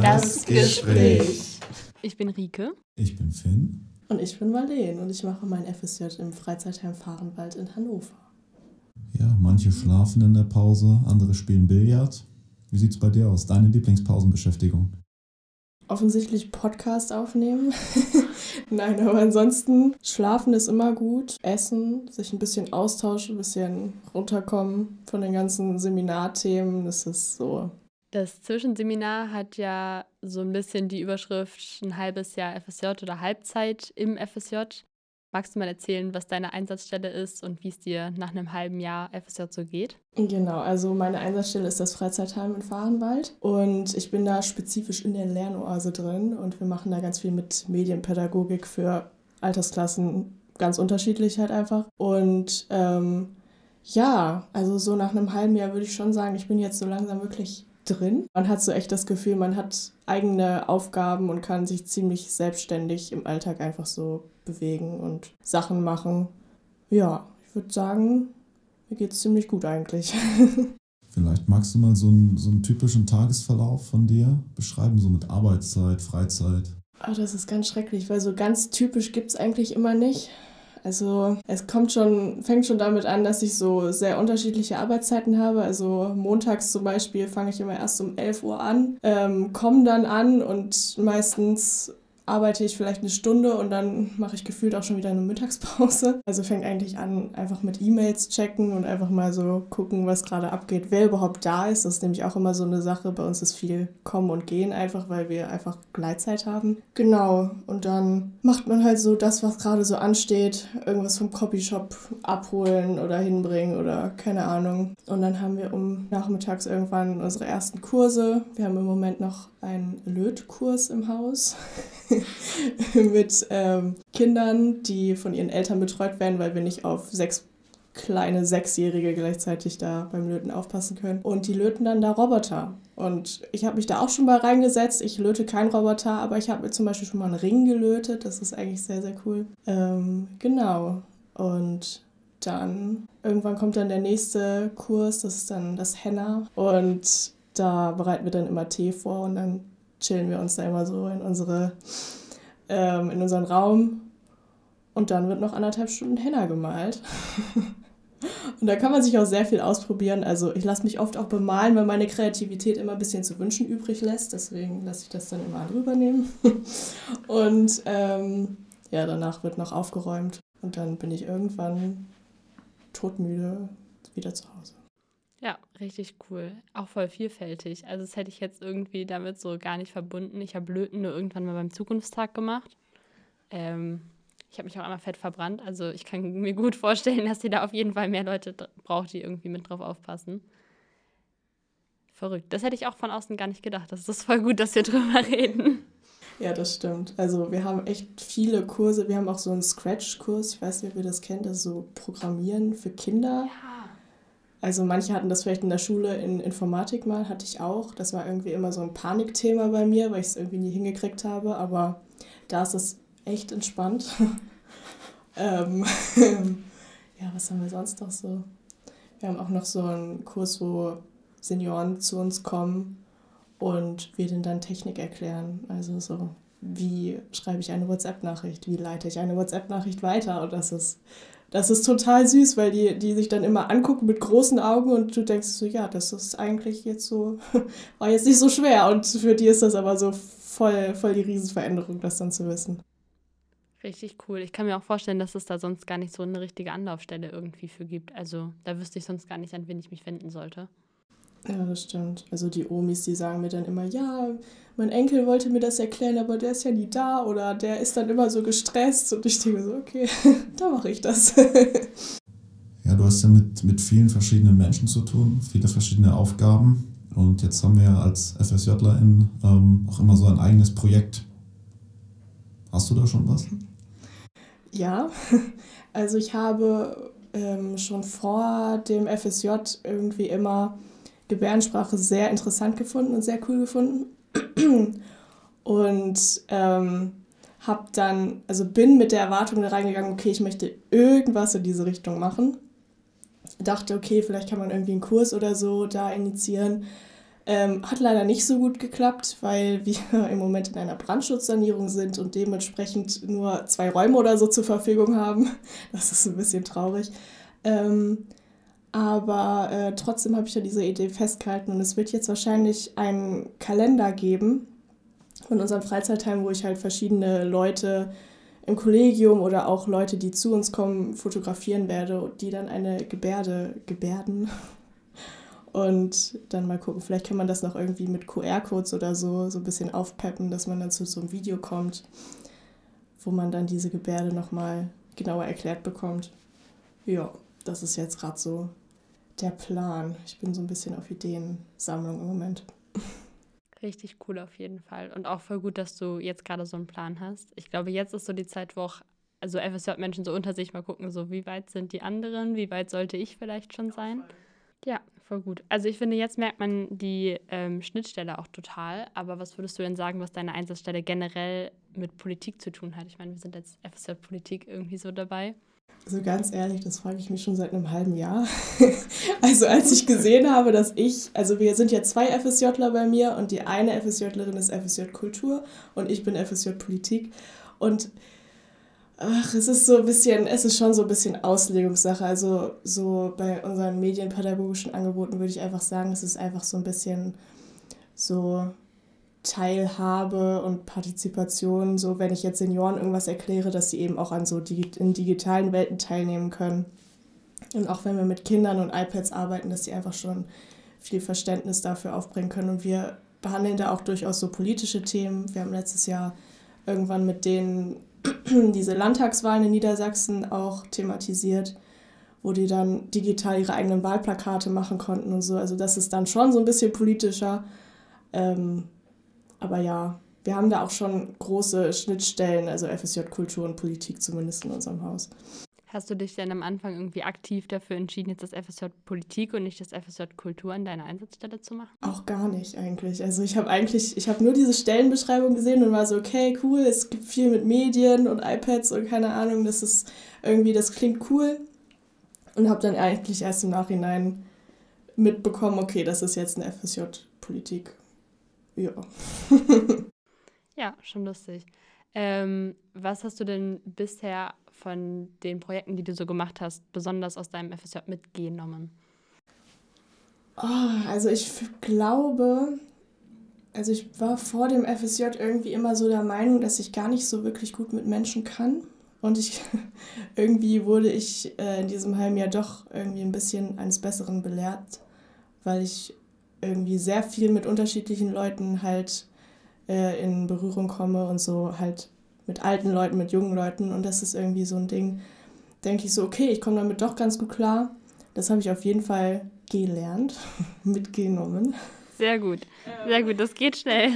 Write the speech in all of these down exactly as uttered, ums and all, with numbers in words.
Das Gespräch. Ich bin Rike. Ich bin Finn. Und ich bin Marleen und ich mache mein F S J im Freizeitheim Fahrenwald in Hannover. Ja, manche schlafen in der Pause, andere spielen Billard. Wie sieht's bei dir aus? Deine Lieblingspausenbeschäftigung? Offensichtlich Podcast aufnehmen. Nein, aber ansonsten schlafen ist immer gut. Essen, sich ein bisschen austauschen, ein bisschen runterkommen von den ganzen Seminarthemen. Das ist so. Das Zwischenseminar hat ja so ein bisschen die Überschrift ein halbes Jahr F S J oder Halbzeit im F S J. Magst du mal erzählen, was deine Einsatzstelle ist und wie es dir nach einem halben Jahr F S J so geht? Genau, also meine Einsatzstelle ist das Freizeitheim in Fahrenwald und ich bin da spezifisch in der Lernoase drin und wir machen da ganz viel mit Medienpädagogik für Altersklassen, ganz unterschiedlich halt einfach. Und ähm, ja, also so nach einem halben Jahr würde ich schon sagen, ich bin jetzt so langsam wirklich drin. Man hat so echt das Gefühl, man hat eigene Aufgaben und kann sich ziemlich selbstständig im Alltag einfach so bewegen und Sachen machen. Ja, ich würde sagen, mir geht's ziemlich gut eigentlich. Vielleicht magst du mal so einen, so einen typischen Tagesverlauf von dir beschreiben, so mit Arbeitszeit, Freizeit. Oh, das ist ganz schrecklich, weil so ganz typisch gibt's eigentlich immer nicht. Also es kommt schon, fängt schon damit an, dass ich so sehr unterschiedliche Arbeitszeiten habe. Also montags zum Beispiel fange ich immer erst um elf Uhr an, ähm, komme dann an und meistens arbeite ich vielleicht eine Stunde und dann mache ich gefühlt auch schon wieder eine Mittagspause. Also fängt eigentlich an, einfach mit E-Mails checken und einfach mal so gucken, was gerade abgeht, wer überhaupt da ist. Das ist nämlich auch immer so eine Sache. Bei uns ist viel Kommen und Gehen einfach, weil wir einfach Gleitzeit haben. Genau. Und dann macht man halt so das, was gerade so ansteht. Irgendwas vom Copyshop abholen oder hinbringen oder keine Ahnung. Und dann haben wir um nachmittags irgendwann unsere ersten Kurse. Wir haben im Moment noch einen Lötkurs im Haus. mit ähm, Kindern, die von ihren Eltern betreut werden, weil wir nicht auf sechs kleine Sechsjährige gleichzeitig da beim Löten aufpassen können. Und die löten dann da Roboter. Und ich habe mich da auch schon mal reingesetzt. Ich löte keinen Roboter, aber ich habe mir zum Beispiel schon mal einen Ring gelötet. Das ist eigentlich sehr, sehr cool. Ähm, genau. Und dann, irgendwann kommt dann der nächste Kurs, das ist dann das Henna. Und da bereiten wir dann immer Tee vor und dann chillen wir uns da immer so in unsere ähm, in unseren Raum und dann wird noch anderthalb Stunden Henna gemalt. Und da kann man sich auch sehr viel ausprobieren. Also ich lasse mich oft auch bemalen, weil meine Kreativität immer ein bisschen zu wünschen übrig lässt. Deswegen lasse ich das dann immer drüber nehmen. Und ähm, ja, danach wird noch aufgeräumt und dann bin ich irgendwann todmüde wieder zu Hause. Ja, richtig cool. Auch voll vielfältig. Also das hätte ich jetzt irgendwie damit so gar nicht verbunden. Ich habe Löten nur irgendwann mal beim Zukunftstag gemacht. Ähm, ich habe mich auch einmal fett verbrannt. Also ich kann mir gut vorstellen, dass ihr da auf jeden Fall mehr Leute d- braucht, die irgendwie mit drauf aufpassen. Verrückt. Das hätte ich auch von außen gar nicht gedacht. Das ist voll gut, dass wir drüber reden. Ja, das stimmt. Also wir haben echt viele Kurse. Wir haben auch so einen Scratch-Kurs. Ich weiß nicht, ob ihr das kennt. Das ist so Programmieren für Kinder. Ja. Also manche hatten das vielleicht in der Schule in Informatik mal, hatte ich auch. Das war irgendwie immer so ein Panikthema bei mir, weil ich es irgendwie nie hingekriegt habe. Aber da ist es echt entspannt. ähm, ja, was haben wir sonst noch so? Wir haben auch noch so einen Kurs, wo Senioren zu uns kommen und wir denen dann Technik erklären. Also so, wie schreibe ich eine WhatsApp-Nachricht? Wie leite ich eine WhatsApp-Nachricht weiter? Und das ist... Das ist total süß, weil die, die sich dann immer angucken mit großen Augen und du denkst so, ja, das ist eigentlich jetzt so, war jetzt nicht so schwer. Und für die ist das aber so voll, voll die Riesenveränderung, das dann zu wissen. Richtig cool. Ich kann mir auch vorstellen, dass es da sonst gar nicht so eine richtige Anlaufstelle irgendwie für gibt. Also da wüsste ich sonst gar nicht, an wen ich mich wenden sollte. Ja, das stimmt. Also die Omis, die sagen mir dann immer, ja, mein Enkel wollte mir das erklären, aber der ist ja nie da oder der ist dann immer so gestresst und ich denke so, okay, da mache ich das. Ja, du hast ja mit, mit vielen verschiedenen Menschen zu tun, viele verschiedene Aufgaben und jetzt haben wir ja als FSJlerin ähm, auch immer so ein eigenes Projekt. Hast du da schon was? Ja, also ich habe ähm, schon vor dem F S J irgendwie immer Gebärdensprache sehr interessant gefunden und sehr cool gefunden. Und ähm, habe dann, also bin mit der Erwartung da reingegangen, okay, ich möchte irgendwas in diese Richtung machen. Dachte, okay, vielleicht kann man irgendwie einen Kurs oder so da initiieren. Ähm, hat leider nicht so gut geklappt, weil wir im Moment in einer Brandschutzsanierung sind und dementsprechend nur zwei Räume oder so zur Verfügung haben. Das ist ein bisschen traurig. Ähm, aber äh, trotzdem habe ich ja diese Idee festgehalten und es wird jetzt wahrscheinlich einen Kalender geben von unserem Freizeitheim, wo ich halt verschiedene Leute im Kollegium oder auch Leute, die zu uns kommen, fotografieren werde und die dann eine Gebärde gebärden. Und dann mal gucken, vielleicht kann man das noch irgendwie mit Q R-Codes oder so so ein bisschen aufpeppen, dass man dann zu so einem Video kommt, wo man dann diese Gebärde nochmal genauer erklärt bekommt. Ja, das ist jetzt gerade so der Plan. Ich bin so ein bisschen auf Ideensammlung im Moment. Richtig cool auf jeden Fall. Und auch voll gut, dass du jetzt gerade so einen Plan hast. Ich glaube, jetzt ist so die Zeit, wo auch also F S J-Menschen so unter sich mal gucken, so wie weit sind die anderen, wie weit sollte ich vielleicht schon sein. Ja, voll gut. Also ich finde, jetzt merkt man die ähm, Schnittstelle auch total. Aber was würdest du denn sagen, was deine Einsatzstelle generell mit Politik zu tun hat? Ich meine, wir sind jetzt F S J-Politik irgendwie so dabei. Also ganz ehrlich, das frage ich mich schon seit einem halben Jahr. Also als ich gesehen habe, dass ich, also wir sind ja zwei FSJler bei mir und die eine FSJlerin ist F S J Kultur und ich bin F S J Politik. Und ach, es ist so ein bisschen, es ist schon so ein bisschen Auslegungssache. Also so bei unseren medienpädagogischen Angeboten würde ich einfach sagen, es ist einfach so ein bisschen so Teilhabe und Partizipation, so wenn ich jetzt Senioren irgendwas erkläre, dass sie eben auch an so digi- in digitalen Welten teilnehmen können. Und auch wenn wir mit Kindern und iPads arbeiten, dass sie einfach schon viel Verständnis dafür aufbringen können. Und wir behandeln da auch durchaus so politische Themen. Wir haben letztes Jahr irgendwann mit denen diese Landtagswahlen in Niedersachsen auch thematisiert, wo die dann digital ihre eigenen Wahlplakate machen konnten und so. Also das ist dann schon so ein bisschen politischer. Ähm, aber ja, wir haben da auch schon große Schnittstellen, also F S J Kultur und Politik zumindest in unserem Haus. Hast du dich denn am Anfang irgendwie aktiv dafür entschieden, jetzt das F S J Politik und nicht das F S J Kultur an deiner Einsatzstelle zu machen? Auch gar nicht eigentlich. Also ich habe eigentlich, ich habe nur diese Stellenbeschreibung gesehen und war so, okay, cool, es gibt viel mit Medien und iPads und keine Ahnung, das ist irgendwie, das klingt cool. Und habe dann eigentlich erst im Nachhinein mitbekommen, okay, das ist jetzt eine F S J Politik. Ja. Ja, schon lustig. Ähm, was hast du denn bisher von den Projekten, die du so gemacht hast, besonders aus deinem F S J mitgenommen? Oh, also ich f- glaube, also ich war vor dem F S J irgendwie immer so der Meinung, dass ich gar nicht so wirklich gut mit Menschen kann. Und ich irgendwie wurde ich äh, in diesem halben Jahr doch irgendwie ein bisschen eines Besseren belehrt, weil ich irgendwie sehr viel mit unterschiedlichen Leuten halt äh, in Berührung komme und so halt mit alten Leuten, mit jungen Leuten. Und das ist irgendwie so ein Ding, denke ich so, okay, ich komme damit doch ganz gut klar. Das habe ich auf jeden Fall gelernt, mitgenommen. Sehr gut, sehr gut, das geht schnell.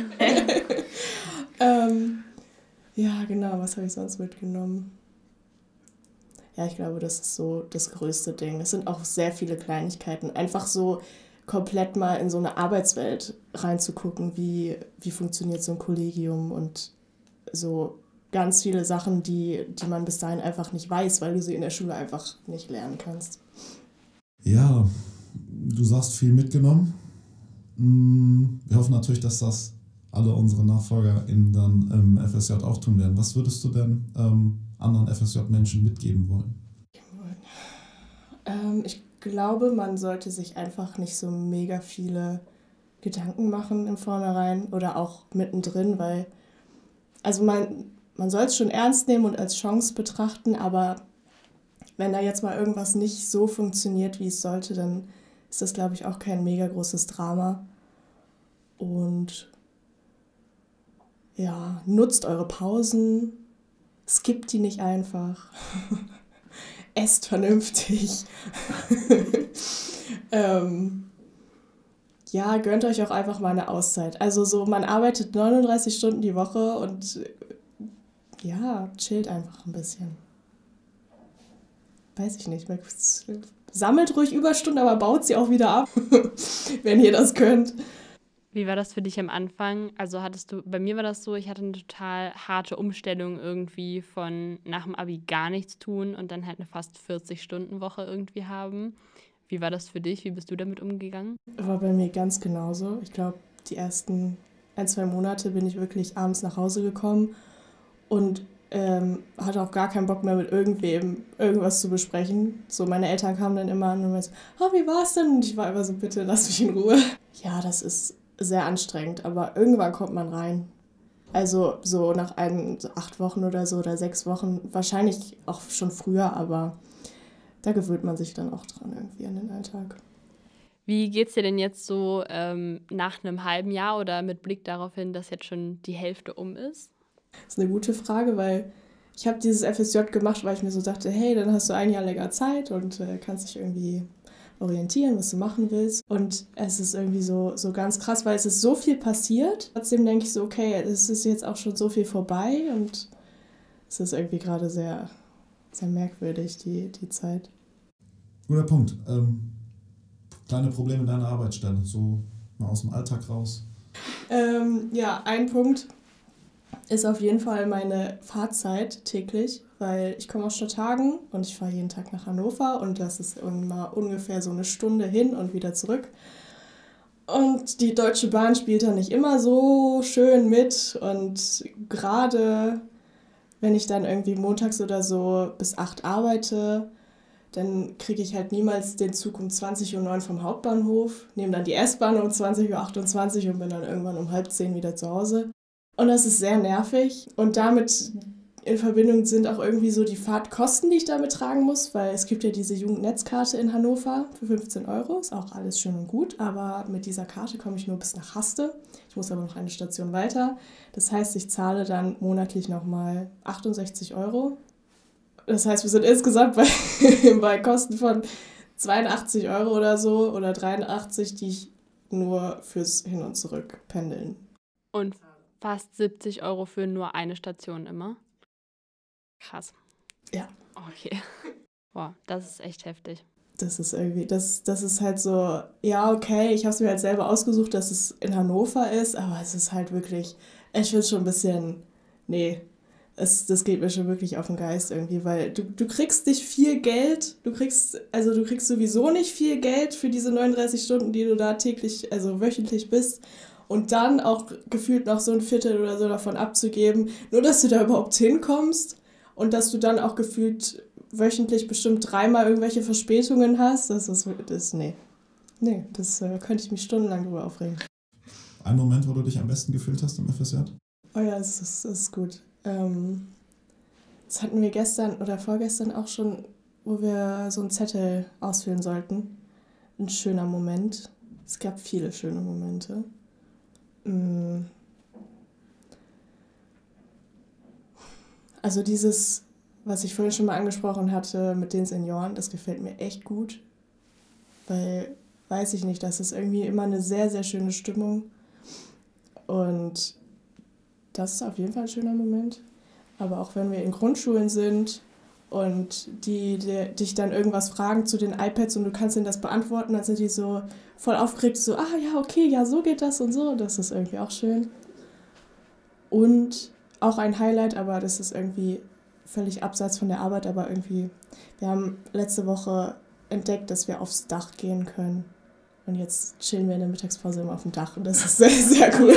Ähm, ja, genau, was habe ich sonst mitgenommen? Ja, ich glaube, das ist so das größte Ding. Es sind auch sehr viele Kleinigkeiten. Einfach so komplett mal in so eine Arbeitswelt reinzugucken, wie, wie funktioniert so ein Kollegium und so ganz viele Sachen, die, die man bis dahin einfach nicht weiß, weil du sie in der Schule einfach nicht lernen kannst. Ja, du sagst viel mitgenommen. Mm, Wir hoffen natürlich, dass das alle unsere NachfolgerInnen dann im F S J auch tun werden. Was würdest du denn ähm, anderen F S J-Menschen mitgeben wollen? Ähm, ich glaube, man sollte sich einfach nicht so mega viele Gedanken machen im Vornherein oder auch mittendrin, weil, also man, man soll es schon ernst nehmen und als Chance betrachten, aber wenn da jetzt mal irgendwas nicht so funktioniert, wie es sollte, dann ist das, glaube ich, auch kein mega großes Drama. Und ja, nutzt eure Pausen, skippt die nicht einfach, esst vernünftig. ähm, ja, gönnt euch auch einfach mal eine Auszeit. Also so, man arbeitet neununddreißig Stunden die Woche und äh, ja, chillt einfach ein bisschen. Weiß ich nicht. Man sammelt ruhig Überstunden, aber baut sie auch wieder ab, wenn ihr das könnt. Wie war das für dich am Anfang? Also hattest du, bei mir war das so, ich hatte eine total harte Umstellung irgendwie von nach dem Abi gar nichts tun und dann halt eine fast vierzig-Stunden-Woche irgendwie haben. Wie war das für dich? Wie bist du damit umgegangen? War bei mir ganz genauso. Ich glaube, die ersten ein, zwei Monate bin ich wirklich abends nach Hause gekommen und ähm, hatte auch gar keinen Bock mehr mit irgendwem irgendwas zu besprechen. So, meine Eltern kamen dann immer an und meinten, oh, wie war's denn? Und ich war immer so, bitte lass mich in Ruhe. Ja, das ist sehr anstrengend, aber irgendwann kommt man rein. Also so nach ein, so acht Wochen oder so oder sechs Wochen, wahrscheinlich auch schon früher, aber da gewöhnt man sich dann auch dran irgendwie an den Alltag. Wie geht's dir denn jetzt so ähm, nach einem halben Jahr oder mit Blick darauf hin, dass jetzt schon die Hälfte um ist? Das ist eine gute Frage, weil ich habe dieses F S J gemacht, weil ich mir so dachte, hey, dann hast du ein Jahr länger Zeit und äh, kannst dich irgendwie orientieren, was du machen willst. Und es ist irgendwie so, so ganz krass, weil es ist so viel passiert. Trotzdem denke ich so, okay, es ist jetzt auch schon so viel vorbei und es ist irgendwie gerade sehr, sehr merkwürdig, die, die Zeit. Guter Punkt. Ähm, kleine Probleme in deiner Arbeitsstelle, so mal aus dem Alltag raus. Ähm, ja, ein Punkt ist auf jeden Fall meine Fahrzeit täglich, weil ich komme aus Stadthagen und ich fahre jeden Tag nach Hannover und das ist immer ungefähr so eine Stunde hin und wieder zurück. Und die Deutsche Bahn spielt da nicht immer so schön mit und gerade wenn ich dann irgendwie montags oder so bis acht arbeite, dann kriege ich halt niemals den Zug um zwanzig Uhr neun vom Hauptbahnhof, nehme dann die S-Bahn um zwanzig Uhr achtundzwanzig und bin dann irgendwann um halb zehn wieder zu Hause. Und das ist sehr nervig und damit in Verbindung sind auch irgendwie so die Fahrtkosten, die ich damit tragen muss, weil es gibt ja diese Jugendnetzkarte in Hannover für fünfzehn Euro, ist auch alles schön und gut, aber mit dieser Karte komme ich nur bis nach Haste. Ich muss aber noch eine Station weiter. Das heißt, ich zahle dann monatlich nochmal achtundsechzig Euro. Das heißt, wir sind insgesamt bei, bei Kosten von zweiundachtzig Euro oder so oder dreiundachtzig, die ich nur fürs Hin und Zurück pendeln. Und fast siebzig Euro für nur eine Station immer? Krass. Ja. Okay. Boah, das ist echt heftig. Das ist irgendwie, das, das ist halt so, ja, okay, ich habe es mir halt selber ausgesucht, dass es in Hannover ist, aber es ist halt wirklich, ich finde es schon ein bisschen, nee, es, das geht mir schon wirklich auf den Geist irgendwie, weil du, du kriegst nicht viel Geld, du kriegst, also du kriegst sowieso nicht viel Geld für diese neununddreißig Stunden, die du da täglich, also wöchentlich bist und dann auch gefühlt noch so ein Viertel oder so davon abzugeben, nur dass du da überhaupt hinkommst und dass du dann auch gefühlt wöchentlich bestimmt dreimal irgendwelche Verspätungen hast, das ist, das, nee, nee, das äh, könnte ich mich stundenlang drüber aufregen. Ein Moment, wo du dich am besten gefühlt hast im F S J? Oh ja, das ist, das ist gut. Ähm, das hatten wir gestern oder vorgestern auch schon, wo wir so einen Zettel ausfüllen sollten. Ein schöner Moment. Es gab viele schöne Momente. Mm. Also dieses, was ich vorhin schon mal angesprochen hatte mit den Senioren, das gefällt mir echt gut. Weil, weiß ich nicht, das ist irgendwie immer eine sehr, sehr schöne Stimmung. Und das ist auf jeden Fall ein schöner Moment. Aber auch wenn wir in Grundschulen sind und die, die dich dann irgendwas fragen zu den iPads und du kannst ihnen das beantworten, dann sind die so voll aufgeregt, so, ah ja, okay, ja, so geht das und so. Das ist irgendwie auch schön. Und auch ein Highlight, aber das ist irgendwie völlig abseits von der Arbeit, aber irgendwie, wir haben letzte Woche entdeckt, dass wir aufs Dach gehen können. Und jetzt chillen wir in der Mittagspause immer auf dem Dach und das ist sehr, sehr cool.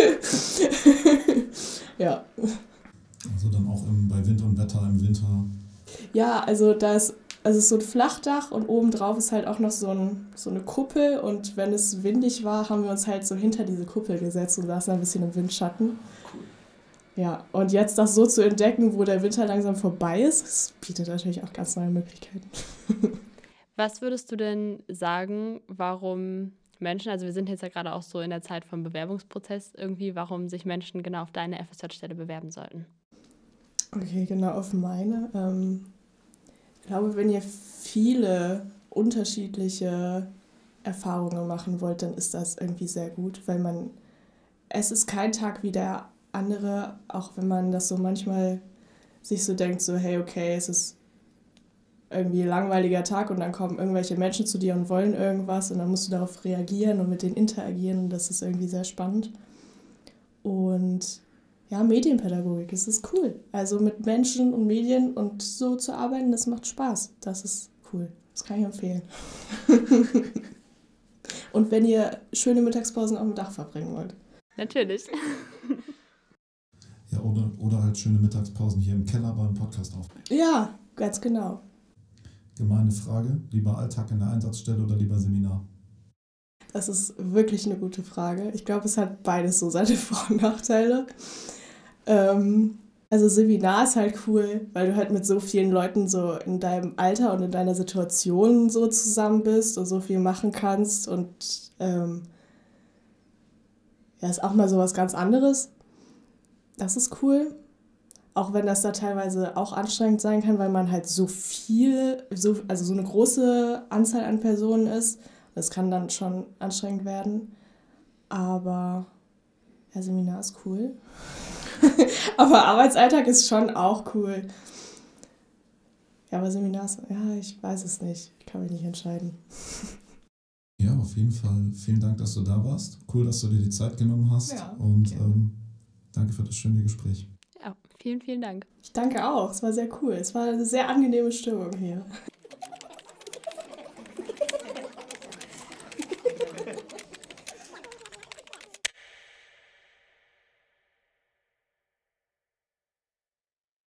Ja. Also dann auch im, bei Wind und Wetter im Winter. Ja, also da ist, also es ist so ein Flachdach und obendrauf ist halt auch noch so, ein, so eine Kuppel und wenn es windig war, haben wir uns halt so hinter diese Kuppel gesetzt und saßen ein bisschen im Windschatten. Cool. Ja, und jetzt das so zu entdecken, wo der Winter langsam vorbei ist, das bietet natürlich auch ganz neue Möglichkeiten. Was würdest du denn sagen, warum Menschen, also wir sind jetzt ja gerade auch so in der Zeit vom Bewerbungsprozess irgendwie, warum sich Menschen genau auf deine F S J-Stelle bewerben sollten? Okay, genau auf meine. Ähm, ich glaube, wenn ihr viele unterschiedliche Erfahrungen machen wollt, dann ist das irgendwie sehr gut, weil man, es ist kein Tag wie der andere, auch wenn man das so manchmal sich so denkt, so hey, okay, es ist irgendwie ein langweiliger Tag und dann kommen irgendwelche Menschen zu dir und wollen irgendwas und dann musst du darauf reagieren und mit denen interagieren und das ist irgendwie sehr spannend. Und ja, Medienpädagogik, das ist cool. Also mit Menschen und Medien und so zu arbeiten, das macht Spaß. Das ist cool. Das kann ich empfehlen. Und wenn ihr schöne Mittagspausen auf dem Dach verbringen wollt. Natürlich. Ja, oder, oder halt schöne Mittagspausen hier im Keller beim Podcast aufnehmen. Ja, ganz genau. Gemeine Frage, lieber Alltag in der Einsatzstelle oder lieber Seminar? Das ist wirklich eine gute Frage. Ich glaube, es hat beides so seine Vor- und Nachteile. Ähm, also Seminar ist halt cool, weil du halt mit so vielen Leuten so in deinem Alter und in deiner Situation so zusammen bist und so viel machen kannst und ähm, ja, ist auch mal so was ganz anderes. Das ist cool. Auch wenn das da teilweise auch anstrengend sein kann, weil man halt so viel, so, also so eine große Anzahl an Personen ist. Das kann dann schon anstrengend werden. Aber ja, Seminar ist cool. Aber Arbeitsalltag ist schon auch cool. Ja, aber Seminar ist, ja, ich weiß es nicht. Ich kann mich nicht entscheiden. Ja, auf jeden Fall. Vielen Dank, dass du da warst. Cool, dass du dir die Zeit genommen hast. Ja, und gerne. ähm, danke für das schöne Gespräch. Ja, vielen, vielen Dank. Ich danke auch. Es war sehr cool. Es war eine sehr angenehme Stimmung hier.